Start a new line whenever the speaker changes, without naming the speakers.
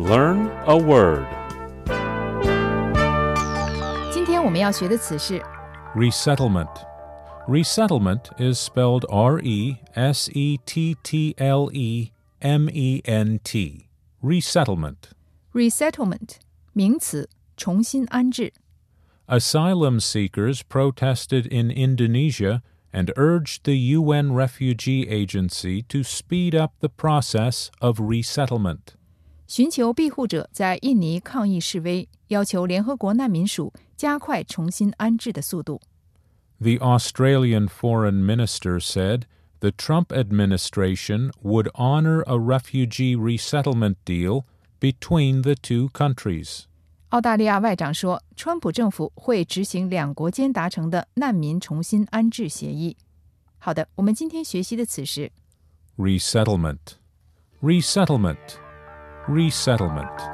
Learn a word.
今天我们要学的词是
Resettlement. Resettlement is spelled R-E-S-E-T-T-L-E-M-E-N-T. Resettlement.
resettlement 名词，重新安置。
Asylum seekers protested in Indonesia and urged the UN Refugee Agency to speed up the process of resettlement.
寻求庇护者在印尼抗议示威，要求联合国难民署加快重新安置的速度。
The Australian foreign minister said the Trump administration would honor a refugee resettlement deal between the two countries.
澳大利亚外长说，川普政府会执行两国间达成的难民重新安置协议。好的，我们今天学习的词是
Resettlement. Resettlement. Resettlement.